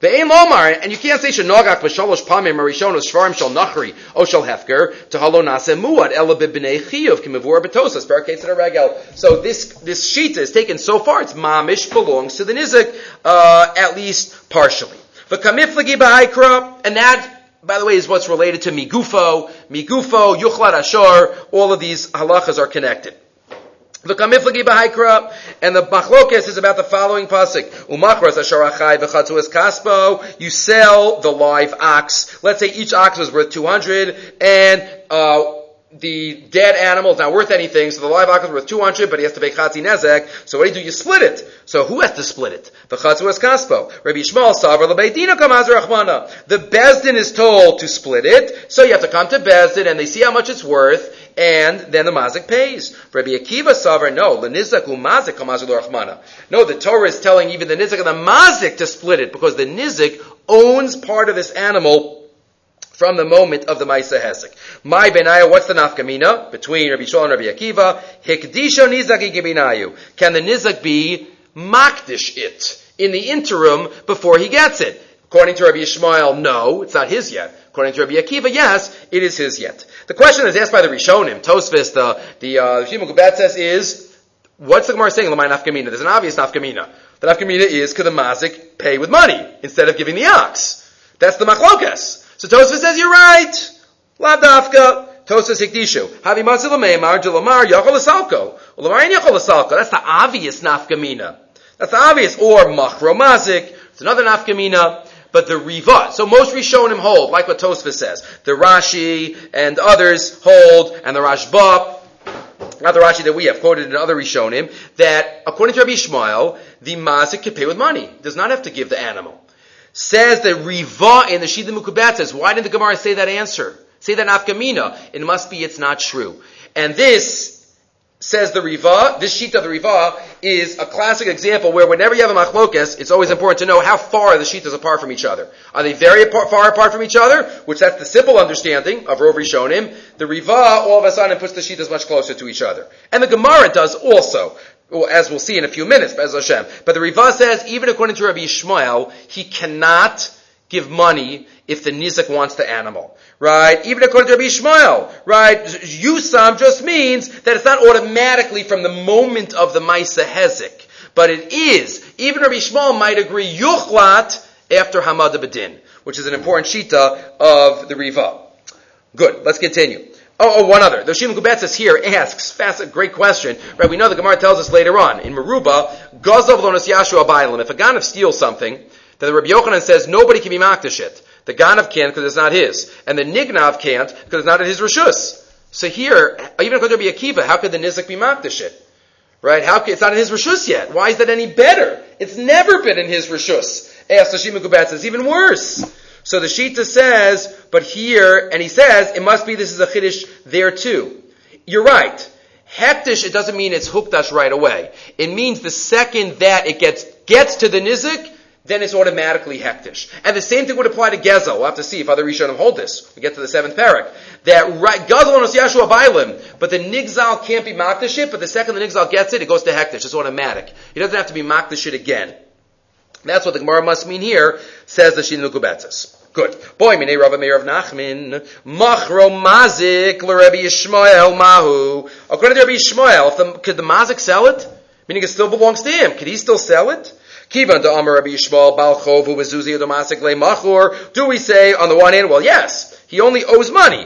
Ve'ein lomar, and you can't say shenogach b'shalosh pamim marishon shvarim shel nachri o shel hefker to halo nase muad ela b'bnei chiyuv kimavur b'tosas barakates a regel. So this this shita is taken so far. It's mamish belongs to the nizik uh, at least partially. V'kamiflagi b'haikra, and that, by the way, is what's related to migufo, migufo, yuchlat ashor. All of these halachas are connected. The kamiflagi b'haikra, and the machlokes is about the following pasuk: umachras asharachai v'chatzuas kaspo. You sell the live ox. Let's say each ox was worth two hundred, and uh, the dead animal is not worth anything. So the live ox is worth two hundred, but he has to pay chatzi nezek. So what do you do? You split it. So who has to split it? V'chatzuas kaspo. Rabbi Yishmael savar lebeidina kamazar achmana. The bezdin is told to split it, so you have to come to bezdin, and they see how much it's worth. And then the mazik pays. Rabbi Akiva savar, no, lenizak umazik kamazul rachmana. No, the Torah is telling even the nizik and the mazik to split it because the nizik owns part of this animal from the moment of the Maisa Hesek. My benaya, what's the nafkamina between Rabbi Shmuel and Rabbi Akiva? Hikdisho nizak igibinayu. Can the nizak be makdish it in the interim before he gets it? According to Rabbi Yishmael, no, it's not his yet. According to Rabbi Akiva, yes, it is his yet. The question that's asked by the Rishonim, Tosfos, the the uh, Shimon Kubet says is, what's the Gemara saying? L'may nafkamina. There's an obvious nafkamina. The nafkamina is could the mazik pay with money instead of giving the ox? That's the machlokas. So Tosfos says you're right. La dafka. Tosfos hikdishu. Havi matzil l'meimar jelomar yachol l'salko. L'mar ein yachol l'salko. That's the obvious nafkamina. That's the obvious. Or machro mazik. It's another nafkamina. But the Riva, so most Rishonim hold, like what Tosfos says. The Rashi and others hold, and the Rashba, not the Rashi that we have quoted in other Rishonim, that according to Rabbi Yishmael, the mazik can pay with money. Does not have to give the animal. Says that Riva in the Shida Mukubat says, why didn't the Gemara say that answer? Say that nafkamina. It must be it's not true. And this, says the Riva, this sheet of the Riva is a classic example where whenever you have a machlokes, it's always important to know how far the sheetas apart from each other. Are they very apart, far apart from each other? Which that's the simple understanding of Rov Rishonim. The Riva all of a sudden puts the sheetas much closer to each other. And the Gemara does also, as we'll see in a few minutes, Be'ez Hashem. But the Riva says, even according to Rabbi Yishmael, he cannot give money if the nizak wants the animal. Right? Even according to Rabbi Yishmael, right? Yusam just means that it's not automatically from the moment of the Maisa Hezek. But it is. Even Rabbi Yishmael might agree, Yuchlat after Hamad B'din, which is an important shita of the Riva. Good. Let's continue. Oh, oh, one other. The Shimon Kubetzis here asks, fast, a great question. Right? We know the Gemara tells us later on, in Meruba, Gazav Lonas Yashua Bailam. If a Ganav steals something, then the Rabbi Yochanan says nobody can be makdish it. The Ganav can't because it's not his. And the Nignav can't because it's not at his Rishus. So here, even according to Rabbi Akiva, how could the Nizak be makdish it? Right? How could, it's not in his Rishus yet. Why is that any better? It's never been in his Rishus. Ask the Shimon Kubatz, it's even worse. So the Shita says, but here, and he says, it must be this is a Chiddush there too. You're right. Hektish, it doesn't mean it's hukdash right away. It means the second that it gets, gets to the Nizik, then it's automatically hektish. And the same thing would apply to Gezel. We'll have to see if other Rishonim hold this. We get to the seventh parak. That right, Gezel on Yashua Bailim, but the Nigzal can't be makdish it, but the second the Nigzal gets it, it goes to hektish. It's automatic. He doesn't have to be makdish it again. That's what the Gemara must mean here, says the Shin Lukubetzis. Good. Boy, minei Rav Meir of Nachman, machro mazik l'Rebbe Yishmael mahu. According to Rabbi Yishmael, if the, could the mazik sell it? Meaning it still belongs to him. Could he still sell it? Kivan to Amar Rabbi Yishmael bal chovu v'zuzi adomasik le machur. Do we say on the one hand, well, yes, he only owes money,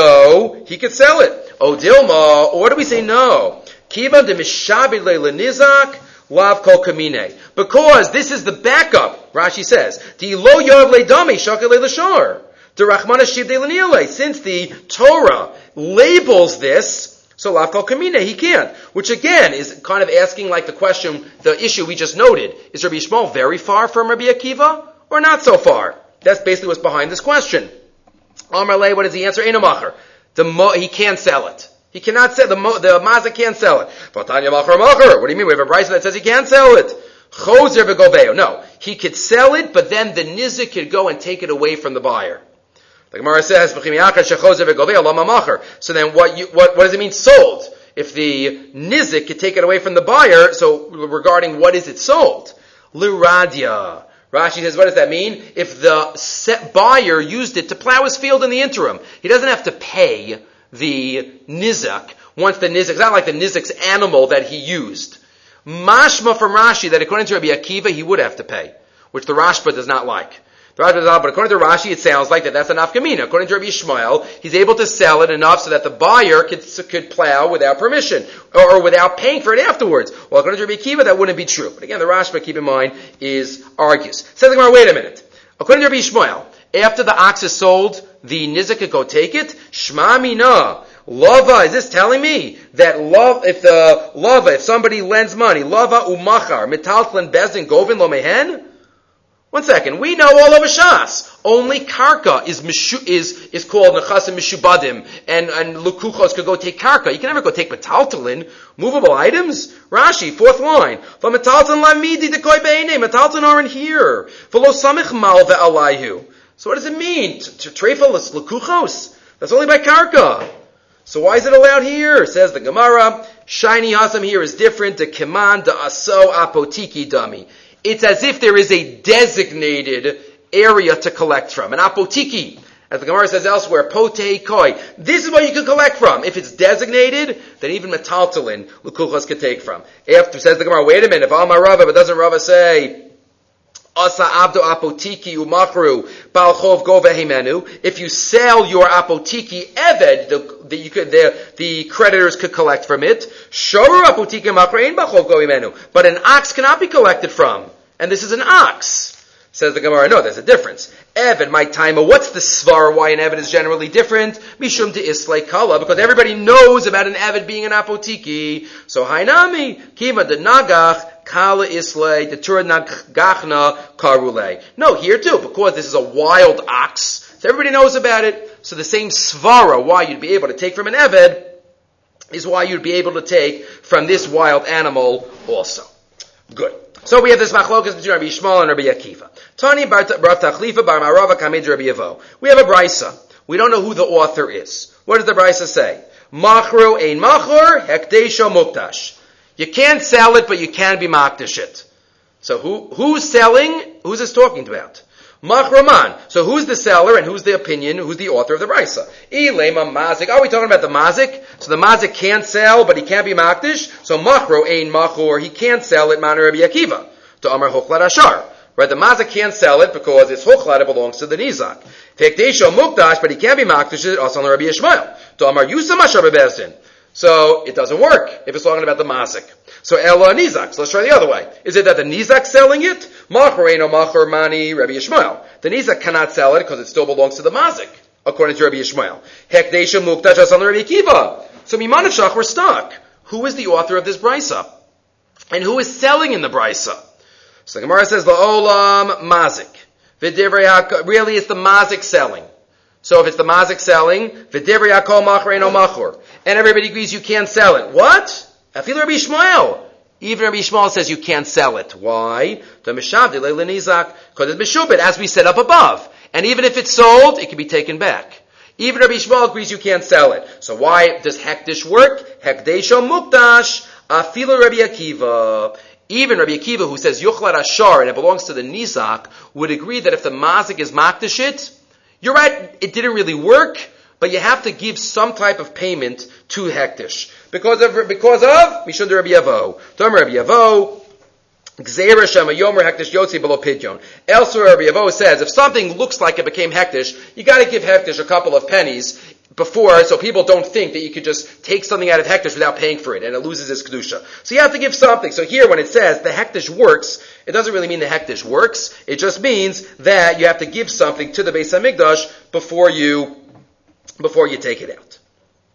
so he could sell it. O Dilma, or do we say no? Kivan de mishabid le lenizak. Lav kol kamine. Because this is the backup, Rashi says. Di lo yav le dami shakal le l'shar. De rachmana shiv de l'niale. Since the Torah labels this, so lav kol kamine, he can't. Which again is kind of asking like the question, the issue we just noted. Is Rabbi Yishmael very far from Rabbi Akiva? Or not so far? That's basically what's behind this question. Amar le, what is the answer? Einamacher. The mo, he can't sell it. He cannot sell, the, the mazik can't sell it. What do you mean? We have a brisa that says he can't sell it. Chozer v'goveo. No. He could sell it, but then the nizik could go and take it away from the buyer. The Gemara says, so then what, you, what, what does it mean sold? If the nizik could take it away from the buyer, so regarding what is it sold? Liradia. Rashi says, what does that mean? If the set buyer used it to plow his field in the interim, he doesn't have to pay the nizak once the nizak, it's not like the nizak's animal that he used. Mashma from Rashi that according to Rabbi Akiva, he would have to pay, which the Rashba does not like. The Rashba does not, but according to Rashi, it sounds like that that's a nafkamina. According to Rabbi Yishmael, he's able to sell it enough so that the buyer could, could plow without permission, or, or without paying for it afterwards. Well, according to Rabbi Akiva, that wouldn't be true. But again, the Rashba, keep in mind, is argues. Says the Gemara, wait a minute. According to Rabbi Yishmael, after the ox is sold, the nizak could go take it. Shma mina. Lava, is this telling me that love, if the lava, if somebody lends money, lava umachar, metaltlan bezin govin lo mehen? One second, we know all over Shas, only karka is mishu, is, is called nechasim mishubadim, and, and lukuchos could go take karka. You can never go take metaltalin, movable items. Rashi, fourth line. For metaltalin lamidi dekoy be'ene, metaltalin aren't here. For lo samich mal ve'alayhu. So what does it mean? To trefalis lukuchos? That's only by karka. So why is it allowed here? Says the Gemara, shiny hasam here is different. The keman the aso apotiki dummy. It's as if there is a designated area to collect from. An apotiki, as the Gemara says elsewhere, potei koi. This is what you can collect from. If it's designated, then even metaltalin, lukuchas can take from. After, says the Gemara, wait a minute, if Alma Rava, but doesn't Rava say, Asa abdo apotiki umachru balchov go vehimenu. If you sell your apotiki eved, the, the, you could, the, the creditors could collect from it. Shoru apotiki machru ein balchov go vehimenu. But an ox cannot be collected from. And this is an ox. Says the Gemara, no, there's a difference. Eved, my time, what's the svar why an Eved is generally different? Mishum de islay kala, because everybody knows about an Eved being an apotiki. So hainami, kima de nagach, kala islay, de tura nagachna karule. No, here too, because this is a wild ox, so everybody knows about it. So the same svara why you'd be able to take from an Eved is why you'd be able to take from this wild animal also. Good. So we have this machlokas between Rabbi Yishmael and Rabbi Akiva. Tani bar Tachlifa bar Marava kamid Rabbi Yevo. We have a brisa. We don't know who the author is. What does the brisa say? Machru ein machor hekdesho mukdash. You can't sell it, but you can be makdash it. So who who's selling? Who's this talking about? Machroman. So who's the seller and who's the opinion? Who's the author of the brisa? Ilema mazik. Are we talking about the mazik? So the mazik can't sell, but he can't be makdish. So machro ein machor. He can't sell it. Man Rabbi Akiva. To Amar Hochlat Ashar. Right, the mazik can't sell it because it's Hochlat, it belongs to the nizak. Hekdesho mukdash, but he can't be makdish it. Also on Rabbi Yishmael. To Amar Yusam Ashar Bebezdin. So it doesn't work if it's talking about the mazik. So Ella Nizak. So let's try the other way. Is it that the Nizak selling it? Machor Eino Machor Mani Rabbi Yishmael. The Nizak cannot sell it because it still belongs to the mazik, according to Rabbi Yishmael. Hekdesha Mukdash Asan Rabbi Akiva. So Miman of Shach, we're stuck. Who is the author of this brisa? And who is selling in the brisa? So the Gemara says, La'olam Mazik. Really, it's the mazik selling. So if it's the mazik selling, V'divrei Hakol Machor Eino Machor. And everybody agrees you can't sell it. What? Afil Rabbi Yishmael. Even Rabbi Yishmael says you can't sell it. Why? Because it's meshubit, as we said up above. And even if it's sold, it can be taken back. Even Rabbi Yishmael agrees you can't sell it. So why does hekdesh work? Hekdesho mukdash. Afil Rabbi Akiva. Even Rabbi Akiva, who says yuchlat ashar and it belongs to the nizak, would agree that if the mazik is makdash it, you're right, it didn't really work. But you have to give some type of payment to hektish. Because of, because of, Mishun de Rabbi Yavo. Tom Rabbi Yavo, Gzeira Shema Yomer Hektish Yotzi Below Pidyon. Elsewhere Rabbi Yavo says, if something looks like it became hektish, you gotta give hektish a couple of pennies before, so people don't think that you could just take something out of hektish without paying for it, and it loses its kedusha. So you have to give something. So here when it says the hektish works, it doesn't really mean the hektish works. It just means that you have to give something to the Beis HaMikdash before you before you take it out.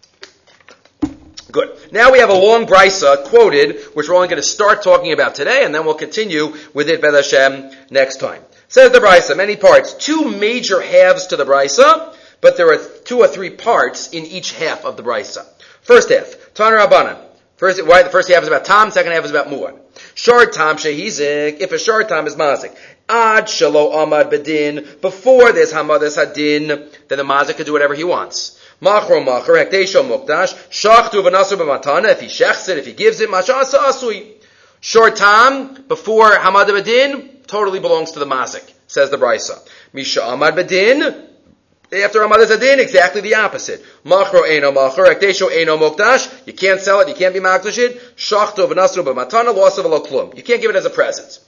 Good. Now we have a long brisa quoted, which we're only going to start talking about today, and then we'll continue with it, B'ez Hashem, next time. Says the brisa, many parts, two major halves to the brisa, but there are two or three parts in each half of the brisa. First half, Taner Rabbanan. First, why the first half is about tam, second half is about muad. Short tam shehizik, if a short tam is mazik. Ad shalo amad bedin, before there's hamadas hadin, then the mazik can do whatever he wants. Machro machar, hekdesho mukdash, shachtu v'nasu b'matana, if he shechs it, if he gives it, mashasa asui. Short tam, before hamad bedin, totally belongs to the mazik, says the Brisa. Misha Amad Badin, after Amad Zadin, exactly the opposite. Machro Eino Machro, Ekdesho Eino Mokdash, you can't sell it, you can't be Makdash it. Shachto V'nasru B'matana, loss of a klum. You can't give it as a present.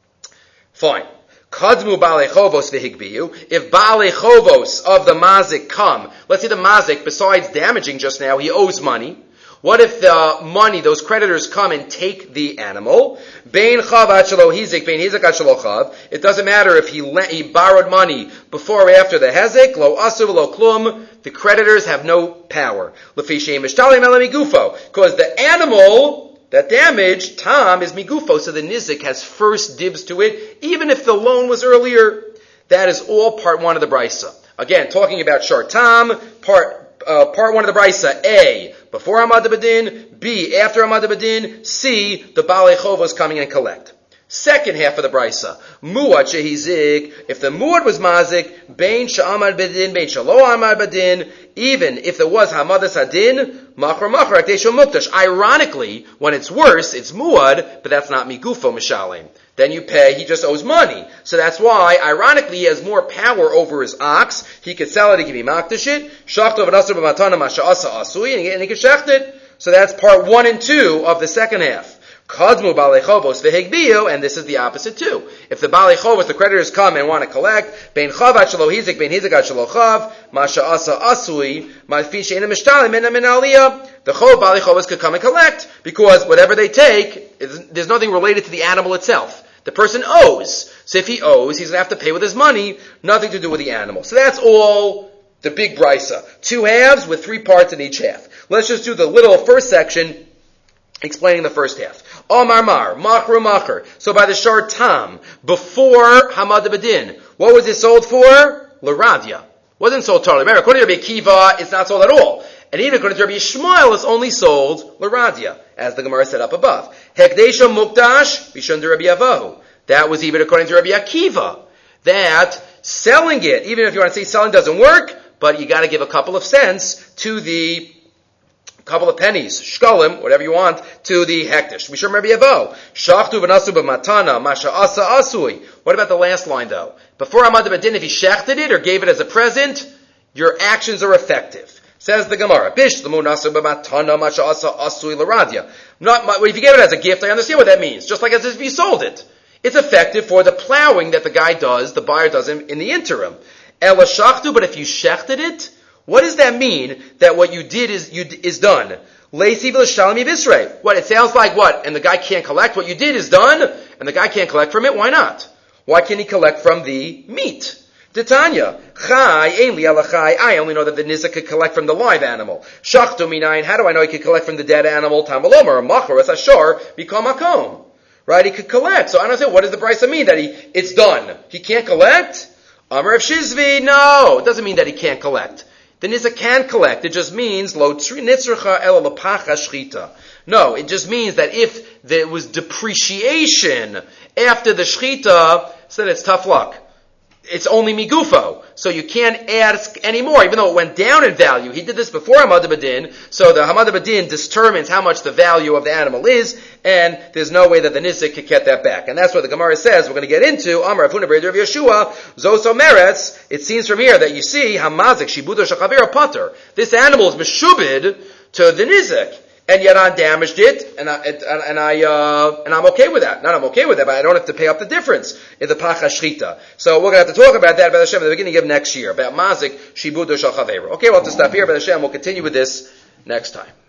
Fine. Kadmu Baalei Chovos V'higbiyu. If Baalei Chovos of the mazik come, let's say the mazik, besides damaging just now, he owes money. What if the money, those creditors come and take the animal? Bein chav ad shelo hizik, bein hizik ad shelo chav. It doesn't matter if he le- he borrowed money before or after the hezek. Lo asu lo klum. The creditors have no power. Lefi she'im mishtalim ela migufo. Because the animal that damaged, tam, is migufo, so the nizik has first dibs to it, even if the loan was earlier. That is all part one of the brisa. Again, talking about shar tam, part uh, part one of the brisa. A, before Amad Badin. B, after Amad Badin. C, the Baalei Chovos coming and collect. Second half of the brisa. Muad shehizik. If the muad was mazik, bein sha'amad badin, bein shalo amad badin, even if there was hamadas adin, machar machar akdesho mukdash. Ironically, when it's worse, it's muad, but that's not migufo mishalim. Then you pay, he just owes money. So that's why, ironically, he has more power over his ox. He could sell it, he could be makdash it. Shachto v'nasr b'matana masha'asa asui, and he could shecht it. So that's part one and two of the second half. Kadmu Baalei Chovos v'higbiyu, and this is the opposite too. If the Baalei Chovos, the creditors come and want to collect, bein chav ad shelo hizik, bein hizik ad shelo chav, masha'asa asui, ma'fi she'ena mishtalim min min aliyah, the chov Baalei Chovos could come and collect, because whatever they take, there's nothing related to the animal itself. The person owes. So if he owes, he's going to have to pay with his money, nothing to do with the animal. So that's all the big brisa. Two halves with three parts in each half. Let's just do the little first section explaining the first half. Omar Mar, Machru Macher. So by the shar tam, before Hamad Badin, what was it sold for? L'radia. Wasn't sold totally. Remember, according to Rabbi Akiva, it's not sold at all. And even according to Rabbi Yishmael, it's only sold l'radia, as the Gemara set up above. Hekdesha Mukdash, Bishun de Rabbi Avahu. That was even according to Rabbi Akiva. That selling it, even if you want to say selling doesn't work, but you got to give a couple of cents to the couple of pennies, shkolim, whatever you want, to the hektish. Mishum Rabbi Avo. Shachtu v'nasu b'matana, masha asa asui. What about the last line though? Before Amad Badin, if he shechted it or gave it as a present, your actions are effective. Says the Gemara. Bish l'mu nasu b'matana, masha asa asui l'radia. Not, if you gave it as a gift, I understand what that means. Just like as if you sold it. It's effective for the plowing that the guy does, the buyer does in, in the interim. Ela shachtu, but if you shechted it, what does that mean that what you did is you is done? Leisi v'l'shalmi v'isrei. What, it sounds like what? And the guy can't collect? What you did is done, and the guy can't collect from it? Why not? Why can't he collect from the meat? Titania. Chai, ein li ala chai. I only know that the nizak could collect from the live animal. Shachtu minayin. How do I know he could collect from the dead animal? Tamalomer, machor, as ashar, become makom. Right? He could collect. So I don't know, what does the brisa mean that he, it's done? He can't collect? Amar of Shizvi, no. It doesn't mean that he can't collect. The nizak can collect. It just means lo nitzracha el lapacha shchita. No, it just means that if there was depreciation after the shchita, so then it's tough luck. It's only migufo, so you can't ask anymore, even though it went down in value. He did this before Hamad Badin, so the Hamad Badin determines how much the value of the animal is, and there's no way that the nizak could get that back. And that's what the Gemara says. We're going to get into Amar Avuna Breder of Yeshua Zoso Meretz. It seems from here that you see Hamazik Shibudo Shachavira Pater. This animal is meshubid to the nizak. And yet I damaged it, and I, and I, uh, and I'm okay with that. Not I'm okay with that, but I don't have to pay up the difference in the pacha shchita. So we're going to have to talk about that, B'ez Hashem, at the beginning of next year, about mazik, shibudo shal chaveru. Okay, we'll have to stop here, B'ez Hashem. We'll continue with this next time.